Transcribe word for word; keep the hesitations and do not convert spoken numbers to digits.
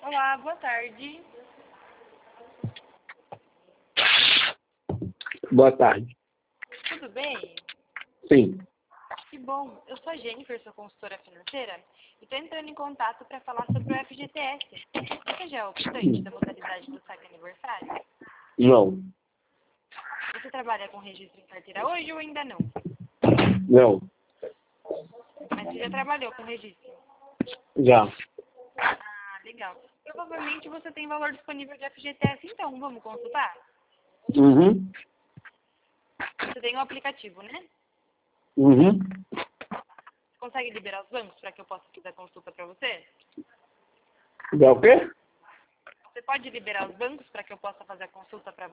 Olá, boa tarde. Boa tarde. Tudo bem? Sim. Que bom. Eu sou a Jennifer, sou consultora financeira, e estou entrando em contato para falar sobre o F G T S. Você já é optante da modalidade do saque aniversário? Não. Você trabalha com registro em carteira hoje ou ainda não? Não. Mas você já trabalhou com registro? Já. Ah, legal. Provavelmente você tem valor disponível de F G T S, então vamos consultar? Uhum. Você tem um aplicativo, né? Uhum. Você consegue liberar os bancos para que eu possa fazer a consulta para você? Já o quê? Você pode liberar os bancos para que eu possa fazer a consulta para